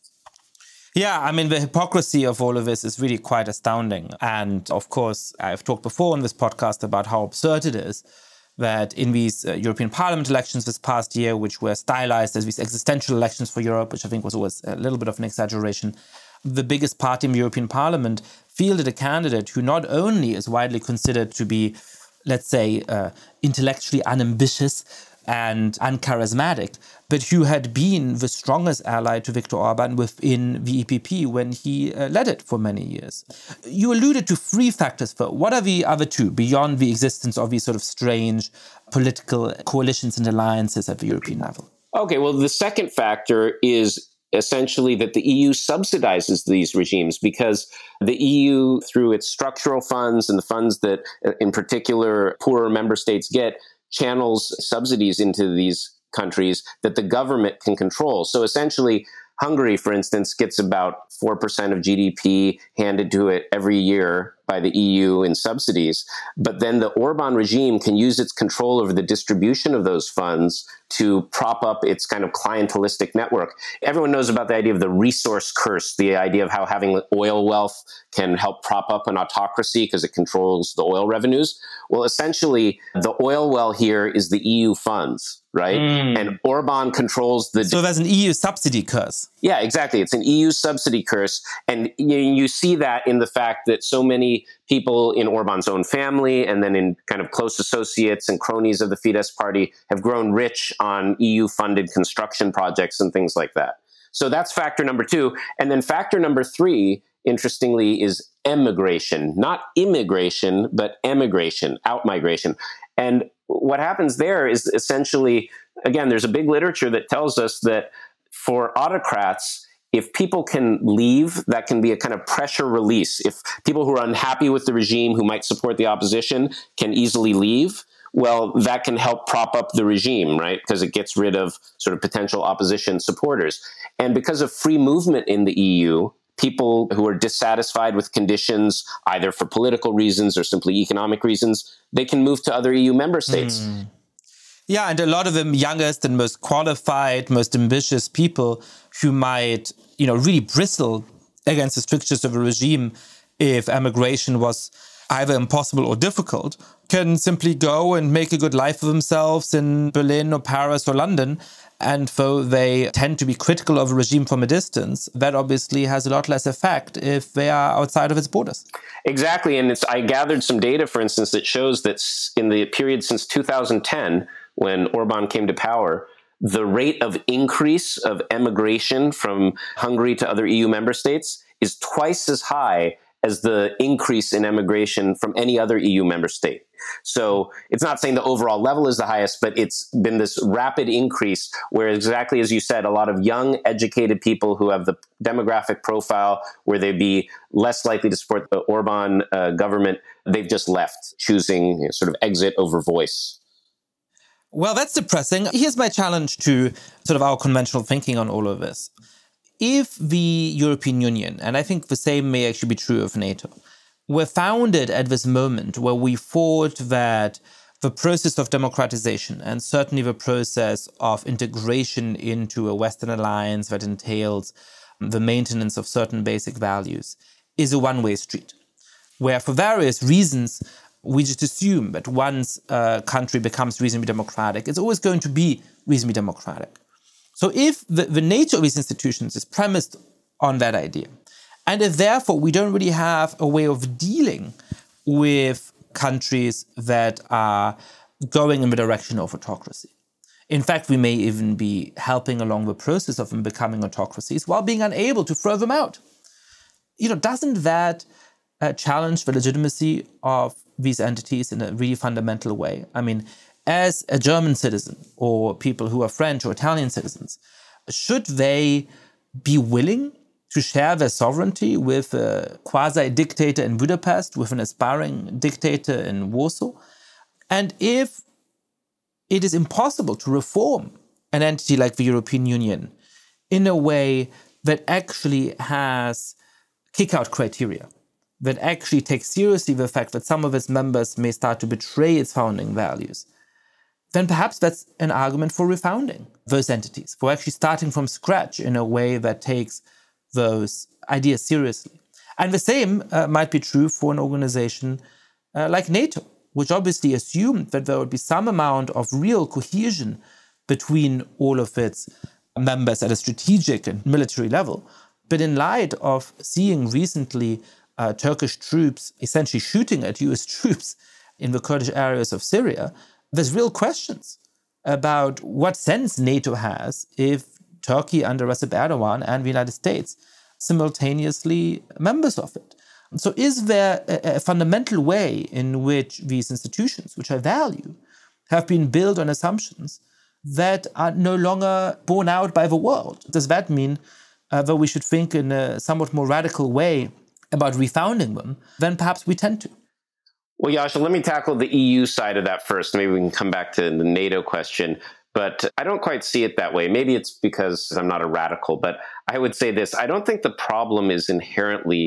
Yeah, I mean, the hypocrisy of all of this is really quite astounding. And of course, I've talked before on this podcast about how absurd it is that in these uh, European Parliament elections this past year, which were stylized as these existential elections for Europe, which I think was always a little bit of an exaggeration, the biggest party in the European Parliament fielded a candidate who not only is widely considered to be, let's say, uh, intellectually unambitious and uncharismatic, but who had been the strongest ally to Viktor Orban within the E P P when he uh, led it for many years. You alluded to three factors, though. What are the other two, beyond the existence of these sort of strange political coalitions and alliances at the European level? Okay, well, the second factor is essentially that the E U subsidizes these regimes because the E U, through its structural funds and the funds that, in particular, poorer member states get, channels subsidies into these countries that the government can control. So essentially, Hungary, for instance, gets about four percent of G D P handed to it every year by the E U in subsidies. But then the Orban regime can use its control over the distribution of those funds to prop up its kind of clientelistic network. Everyone knows about the idea of the resource curse, the idea of how having oil wealth can help prop up an autocracy because it controls the oil revenues. Well, essentially, the oil well here is the E U funds, right? Mm. And Orban controls the... So there's an E U subsidy curse. Yeah, exactly. It's an E U subsidy curse. And you, you see that in the fact that so many people in Orban's own family and then in kind of close associates and cronies of the Fidesz party have grown rich on E U-funded construction projects and things like that. So that's factor number two. And then factor number three, interestingly, is emigration. Not immigration, but emigration, out-migration. And what happens there is essentially, again, there's a big literature that tells us that for autocrats, if people can leave, that can be a kind of pressure release. If people who are unhappy with the regime, who might support the opposition, can easily leave, well, that can help prop up the regime, right? Because it gets rid of sort of potential opposition supporters. And because of free movement in the E U, people who are dissatisfied with conditions, either for political reasons or simply economic reasons, they can move to other E U member states. Mm. Yeah, and a lot of the youngest and most qualified, most ambitious people who might, you know, really bristle against the strictures of a regime if emigration was either impossible or difficult, can simply go and make a good life for themselves in Berlin or Paris or London. And though they tend to be critical of a regime from a distance, that obviously has a lot less effect if they are outside of its borders. Exactly. And it's, I gathered some data, for instance, that shows that in the period since two thousand ten, when Orban came to power, the rate of increase of emigration from Hungary to other E U member states is twice as high as the increase in emigration from any other E U member state. So it's not saying the overall level is the highest, but it's been this rapid increase where, exactly as you said, a lot of young, educated people who have the demographic profile where they'd be less likely to support the Orban uh, government, they've just left, choosing, you know, sort of exit over voice. Well, that's depressing. Here's my challenge to sort of our conventional thinking on all of this. If the European Union, and I think the same may actually be true of NATO, were founded at this moment where we thought that the process of democratization and certainly the process of integration into a Western alliance that entails the maintenance of certain basic values is a one-way street, where for various reasons, we just assume that once a country becomes reasonably democratic, it's always going to be reasonably democratic. So if the, the nature of these institutions is premised on that idea, and if therefore we don't really have a way of dealing with countries that are going in the direction of autocracy, in fact, we may even be helping along the process of them becoming autocracies while being unable to throw them out. You know, doesn't that uh, challenge the legitimacy of these entities in a really fundamental way? I mean, as a German citizen or people who are French or Italian citizens, should they be willing to share their sovereignty with a quasi-dictator in Budapest, with an aspiring dictator in Warsaw? And if it is impossible to reform an entity like the European Union in a way that actually has kick-out criteria, that actually takes seriously the fact that some of its members may start to betray its founding values, then perhaps that's an argument for refounding those entities, for actually starting from scratch in a way that takes those ideas seriously. And the same uh, might be true for an organization uh, like NATO, which obviously assumed that there would be some amount of real cohesion between all of its members at a strategic and military level. But in light of seeing recently uh, Turkish troops essentially shooting at U S troops in the Kurdish areas of Syria, there's real questions about what sense NATO has if Turkey under Recep Erdogan and the United States simultaneously members of it. So is there a, a fundamental way in which these institutions, which I value, have been built on assumptions that are no longer borne out by the world? Does that mean uh, that we should think in a somewhat more radical way about refounding them than perhaps we tend to? Well, Yasha, let me tackle the E U side of that first. Maybe we can come back to the NATO question. But I don't quite see it that way. Maybe it's because I'm not a radical, but I would say this. I don't think the problem is inherently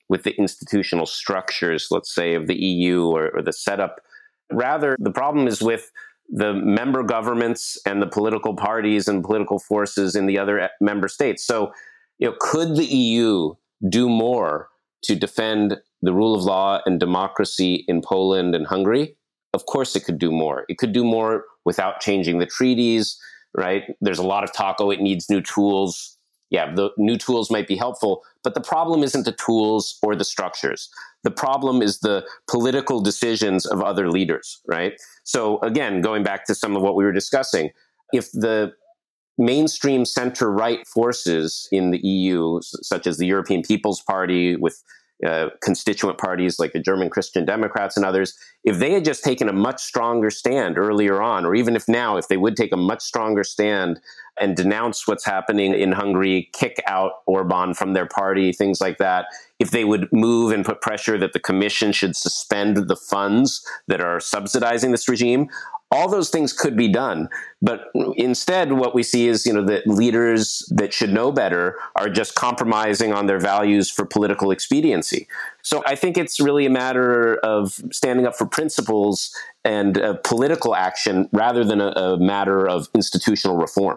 with the institutional structures, let's say, of the E U or, or the setup. Rather, the problem is with the member governments and the political parties and political forces in the other member states. So, you know, could the E U do more to defend the rule of law and democracy in Poland and Hungary? Of course it could do more. It could do more without changing the treaties, right? There's a lot of talk, oh, it needs new tools. Yeah, the new tools might be helpful, but the problem isn't the tools or the structures. The problem is the political decisions of other leaders, right? So again, going back to some of what we were discussing, if the mainstream center-right forces in the E U, such as the European People's Party with uh, constituent parties like the German Christian Democrats and others, if they had just taken a much stronger stand earlier on, or even if now, if they would take a much stronger stand and denounce what's happening in Hungary, kick out Orban from their party, things like that, if they would move and put pressure that the Commission should suspend the funds that are subsidizing this regime, all those things could be done. But instead, what we see is, you know, that leaders that should know better are just compromising on their values for political expediency. So I think it's really a matter of standing up for principles and uh, political action rather than a, a matter of institutional reform.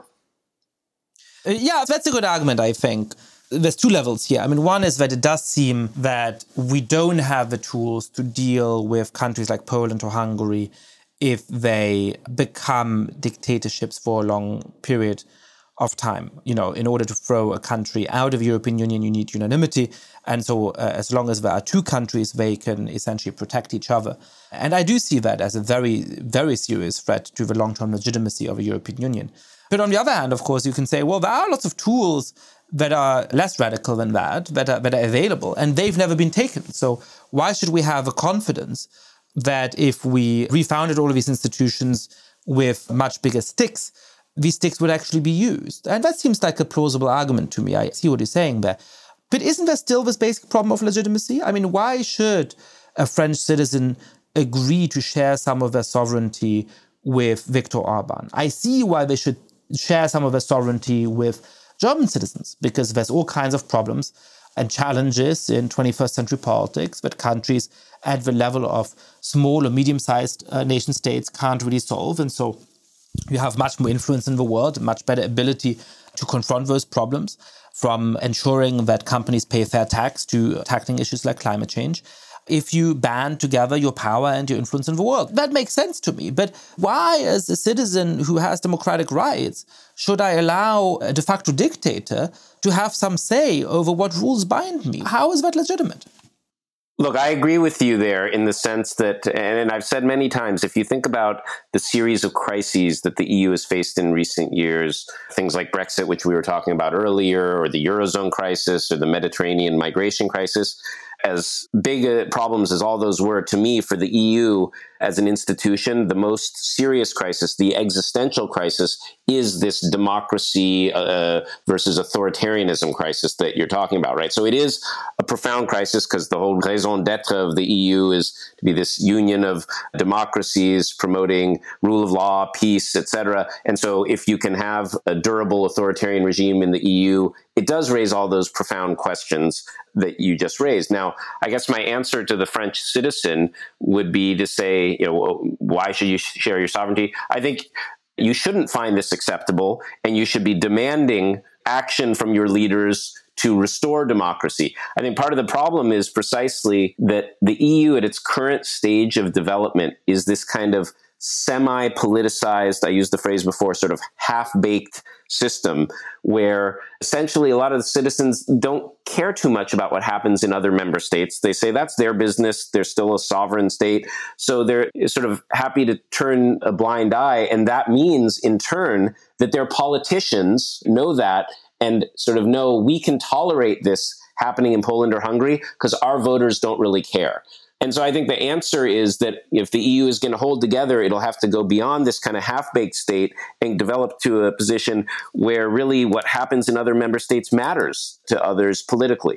Uh, yeah, that's a good argument, I think. There's two levels here. I mean, one is that it does seem that we don't have the tools to deal with countries like Poland or Hungary if they become dictatorships for a long period of time. You know, in order to throw a country out of the European Union, you need unanimity. And so uh, as long as there are two countries, they can essentially protect each other. And I do see that as a very, very serious threat to the long-term legitimacy of the European Union. But on the other hand, of course, you can say, well, there are lots of tools that are less radical than that, that are, that are available, and they've never been taken. So why should we have a confidence that if we refounded all of these institutions with much bigger sticks, these sticks would actually be used? And that seems like a plausible argument to me. I see what you're saying there. But isn't there still this basic problem of legitimacy? I mean, why should a French citizen agree to share some of their sovereignty with Viktor Orban? I see why they should share some of their sovereignty with German citizens, because there's all kinds of problems and challenges in twenty-first century politics that countries at the level of small or medium-sized uh, nation states can't really solve. And so you have much more influence in the world, much better ability to confront those problems, from ensuring that companies pay fair tax to tackling issues like climate change, if you band together your power and your influence in the world. That makes sense to me. But why, as a citizen who has democratic rights, should I allow a de facto dictator to have some say over what rules bind me? How is that legitimate? Look, I agree with you there in the sense that, and I've said many times, if you think about the series of crises that the E U has faced in recent years, things like Brexit, which we were talking about earlier, or the Eurozone crisis, or the Mediterranean migration crisis, as big a problems as all those were, to me, for the E U as an institution, the most serious crisis, the existential crisis, is this democracy uh, versus authoritarianism crisis that you're talking about, right? So it is a profound crisis because the whole raison d'etre of the E U is to be this union of democracies promoting rule of law, peace, et cetera. And so if you can have a durable authoritarian regime in the E U, it does raise all those profound questions that you just raised. Now, I guess my answer to the French citizen would be to say, you know, why should you share your sovereignty? I think you shouldn't find this acceptable, and you should be demanding action from your leaders to restore democracy. I think part of the problem is precisely that the E U at its current stage of development is this kind of semi-politicized, I used the phrase before, sort of half-baked system where essentially a lot of the citizens don't care too much about what happens in other member states. They say that's their business. They're still a sovereign state. So they're sort of happy to turn a blind eye. And that means, in turn, that their politicians know that and sort of know we can tolerate this happening in Poland or Hungary because our voters don't really care. And so I think the answer is that if the E U is going to hold together, it'll have to go beyond this kind of half-baked state and develop to a position where really what happens in other member states matters to others politically.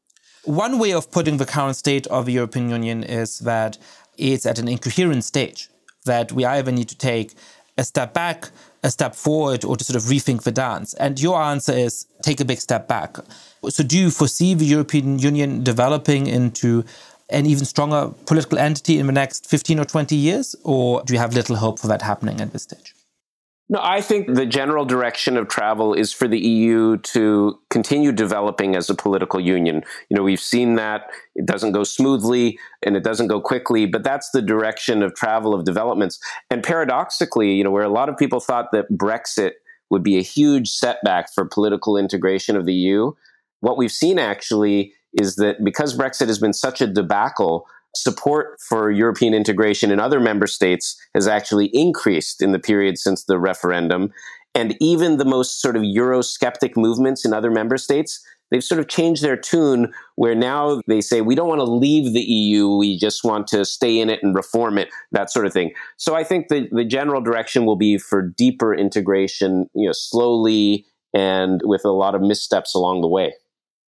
One way of putting the current state of the European Union is that it's at an incoherent stage, that we either need to take a step back, a step forward, or to sort of rethink the dance? And your answer is take a big step back. So do you foresee the European Union developing into an even stronger political entity in the next fifteen or twenty years? Or do you have little hope for that happening at this stage? No, I think the general direction of travel is for the E U to continue developing as a political union. You know, we've seen that it doesn't go smoothly and it doesn't go quickly, but that's the direction of travel of developments. And paradoxically, you know, where a lot of people thought that Brexit would be a huge setback for political integration of the E U, what we've seen actually is that because Brexit has been such a debacle, support for European integration in other member states has actually increased in the period since the referendum. And even the most sort of Eurosceptic movements in other member states, they've sort of changed their tune where now they say, we don't want to leave the E U, we just want to stay in it and reform it, that sort of thing. So I think the, the general direction will be for deeper integration, you know, slowly and with a lot of missteps along the way.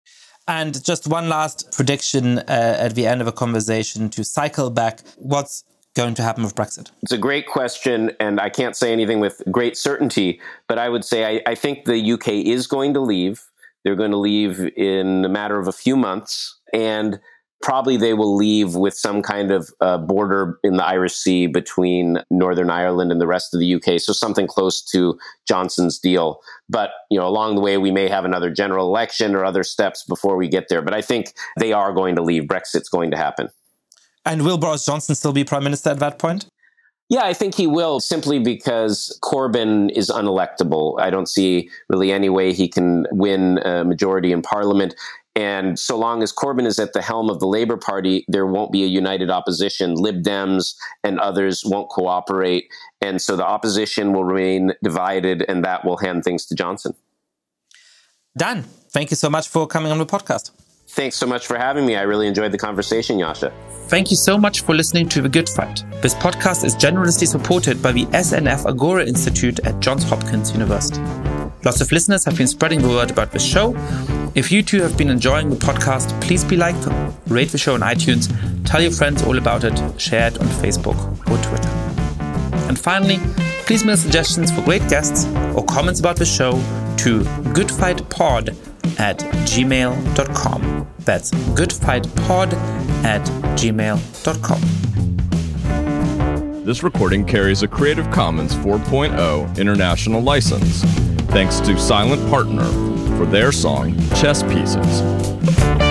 And just one last prediction uh, at the end of a conversation to cycle back. What's going to happen with Brexit? It's a great question, and I can't say anything with great certainty, but I would say I, I think the U K is going to leave. They're going to leave in a matter of a few months, and probably they will leave with some kind of uh, border in the Irish Sea between Northern Ireland and the rest of the U K. So something close to Johnson's deal. But, you know, along the way, we may have another general election or other steps before we get there. But I think they are going to leave. Brexit's going to happen. And will Boris Johnson still be prime minister at that point? Yeah, I think he will, simply because Corbyn is unelectable. I don't see really any way he can win a majority in Parliament. And so long as Corbyn is at the helm of the Labour Party, there won't be a united opposition. Lib Dems and others won't cooperate. And so the opposition will remain divided, and that will hand things to Johnson. Dan, thank you so much for coming on the podcast. Thanks so much for having me. I really enjoyed the conversation, Yasha. Thank you so much for listening to The Good Fight. This podcast is generously supported by the S N F Agora Institute at Johns Hopkins University. Lots of listeners have been spreading the word about this show. If you too have been enjoying the podcast, please be like, rate the show on iTunes, tell your friends all about it, share it on Facebook or Twitter. And finally, please mail suggestions for great guests or comments about the show to goodfightpod at gmail dot com. That's goodfightpod at gmail dot com. This recording carries a Creative Commons four point oh international license. Thanks to Silent Partner for their song, Chess Pieces.